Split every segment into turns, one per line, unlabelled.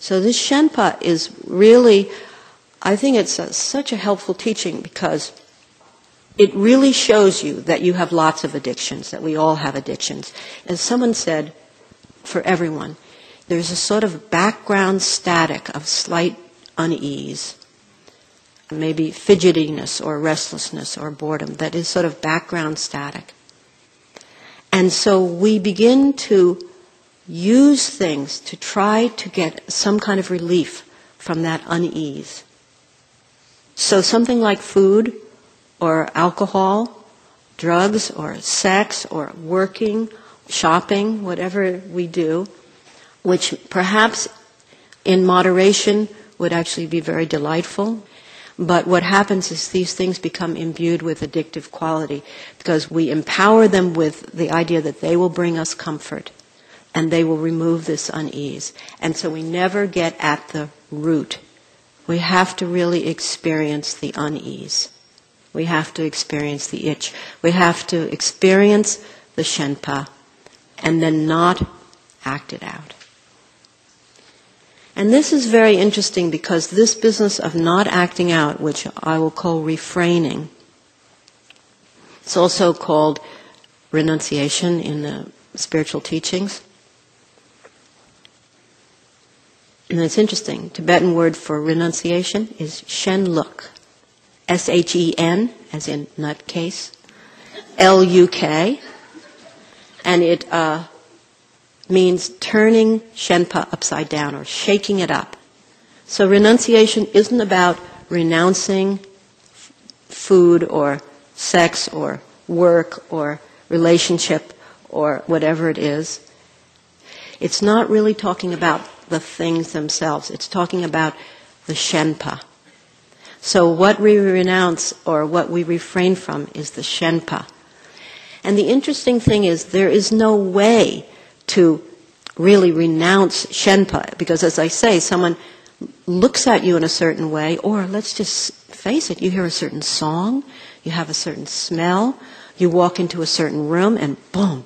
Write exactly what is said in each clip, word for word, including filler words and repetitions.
So this Shenpa is really, I think it's a, such a helpful teaching because it really shows you that you have lots of addictions, that we all have addictions. As someone said, for everyone, there's a sort of background static of slight unease, maybe fidgetiness or restlessness or boredom that is sort of background static. And so we begin to use things to try to get some kind of relief from that unease. So something like food or alcohol, drugs or sex or working, shopping, whatever we do, which perhaps in moderation would actually be very delightful. But what happens is these things become imbued with addictive quality because we empower them with the idea that they will bring us comfort and they will remove this unease. And so we never get at the root. We have to really experience the unease. We have to experience the itch. We have to experience the Shenpa and then not act it out. And this is very interesting because this business of not acting out, which I will call refraining, it's also called renunciation in the spiritual teachings. And it's interesting, Tibetan word for renunciation is Shenluk. S H E N, as in nutcase, L U K, and it uh, means turning Shenpa upside down or shaking it up. So renunciation isn't about renouncing f- food or sex or work or relationship or whatever it is. It's not really talking about the things themselves. It's talking about the Shenpa. So what we renounce or what we refrain from is the Shenpa. And the interesting thing is there is no way to really renounce Shenpa because, as I say, someone looks at you in a certain way, or let's just face it, you hear a certain song, you have a certain smell, you walk into a certain room and boom.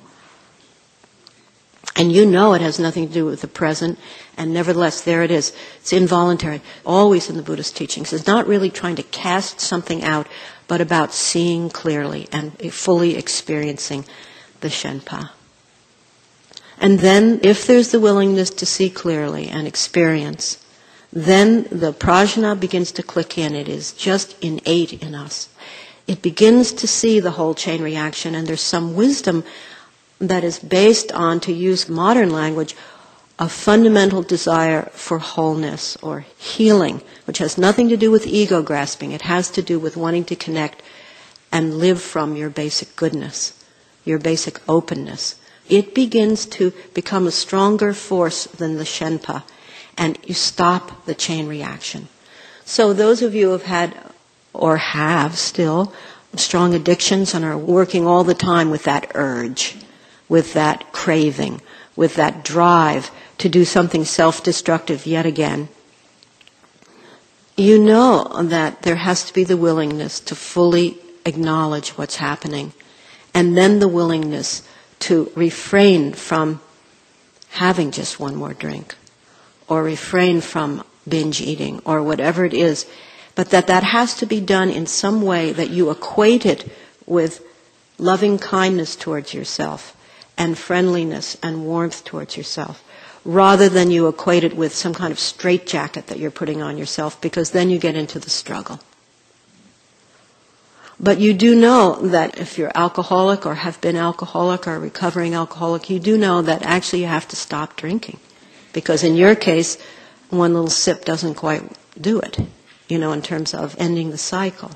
And you know it has nothing to do with the present, and nevertheless, there it is. It's involuntary, always in the Buddhist teachings. It's not really trying to cast something out, but about seeing clearly and fully experiencing the Shenpa. And then, if there's the willingness to see clearly and experience, then the prajna begins to click in. It is just innate in us. It begins to see the whole chain reaction, and there's some wisdom that is based on, to use modern language, a fundamental desire for wholeness or healing, which has nothing to do with ego grasping. It has to do with wanting to connect and live from your basic goodness, your basic openness. It begins to become a stronger force than the Shenpa, and you stop the chain reaction. So those of you who have had, or have still, strong addictions and are working all the time with that urge, with that craving, with that drive to do something self-destructive yet again, you know that there has to be the willingness to fully acknowledge what's happening, and then the willingness to refrain from having just one more drink, or refrain from binge eating, or whatever it is, but that that has to be done in some way that you equate it with loving kindness towards yourself, and friendliness and warmth towards yourself, rather than you equate it with some kind of straitjacket that you're putting on yourself, because then you get into the struggle. But you do know that if you're alcoholic or have been alcoholic or recovering alcoholic, you do know that actually you have to stop drinking. Because in your case, one little sip doesn't quite do it, you know, in terms of ending the cycle.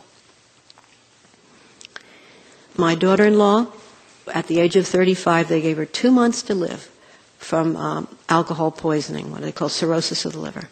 My daughter-in-law, at the age of thirty-five, they gave her two months to live from um, alcohol poisoning, what they call cirrhosis of the liver.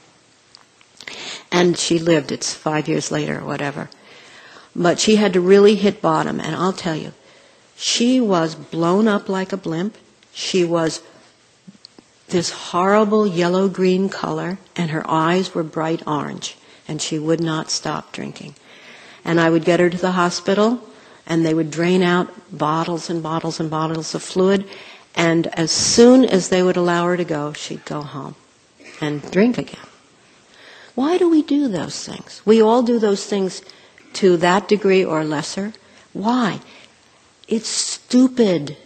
And she lived. It's five years later or whatever. But she had to really hit bottom. And I'll tell you, she was blown up like a blimp. She was this horrible yellow-green color, and her eyes were bright orange. And she would not stop drinking. And I would get her to the hospital, and they would drain out bottles and bottles and bottles of fluid, and as soon as they would allow her to go, she'd go home. and drink again. Why do we do those things? We all do those things to that degree or lesser. Why? It's stupid.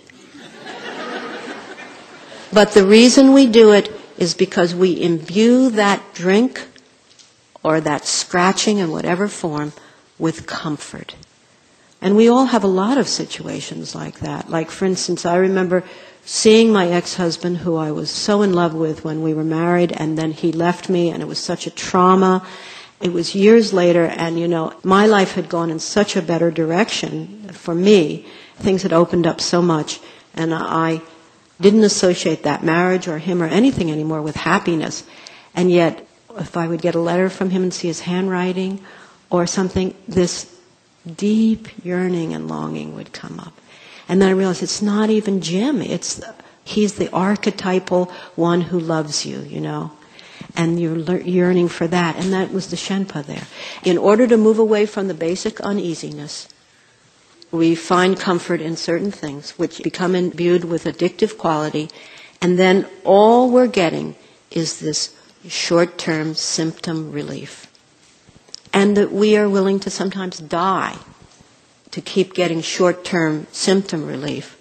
But the reason we do it is because we imbue that drink or that scratching in whatever form with comfort. And we all have a lot of situations like that. Like, for instance, I remember seeing my ex-husband, who I was so in love with when we were married, and then he left me, and it was such a trauma. It was years later, and, you know, my life had gone in such a better direction for me. Things had opened up so much, and I didn't associate that marriage or him or anything anymore with happiness. And yet, if I would get a letter from him and see his handwriting or something, this deep yearning and longing would come up. And then I realized it's not even Jim. It's he's the archetypal one who loves you, you know. And you're yearning for that. And that was the Shenpa there. In order to move away from the basic uneasiness, we find comfort in certain things which become imbued with addictive quality. And then all we're getting is this short-term symptom relief. And that we are willing to sometimes die to keep getting short-term symptom relief.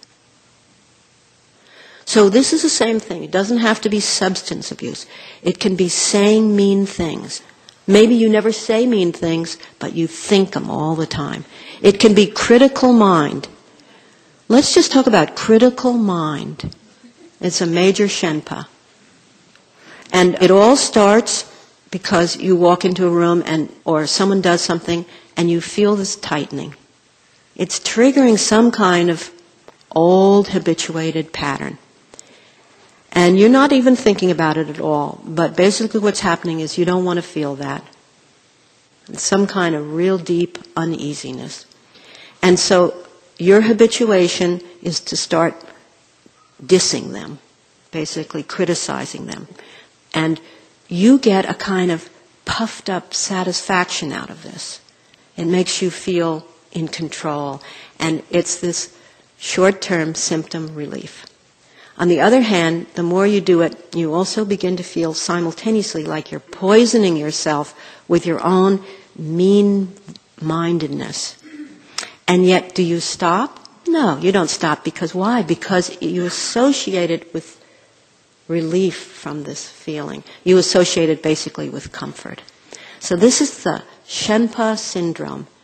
So this is the same thing. It doesn't have to be substance abuse. It can be saying mean things. Maybe you never say mean things, but you think them all the time. It can be critical mind. Let's just talk about critical mind. It's a major Shenpa. And it all starts because you walk into a room and or someone does something and you feel this tightening. It's triggering some kind of old habituated pattern. And you're not even thinking about it at all. But basically what's happening is you don't want to feel that. It's some kind of real deep uneasiness. And so your habituation is to start dissing them, basically criticizing them. And you get a kind of puffed up satisfaction out of this. It makes you feel in control. And it's this short-term symptom relief. On the other hand, the more you do it, you also begin to feel simultaneously like you're poisoning yourself with your own mean-mindedness. And yet, do you stop? No, you don't stop. Because why? Because you associate it with relief from this feeling. You associate it basically with comfort. So this is the Shenpa syndrome.